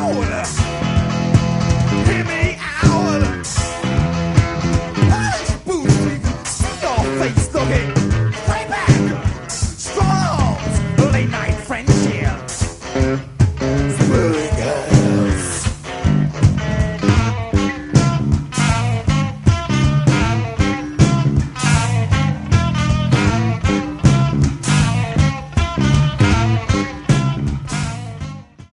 Hear me out. Booty, your face looking playback. Straws, late night friendship. Smooth.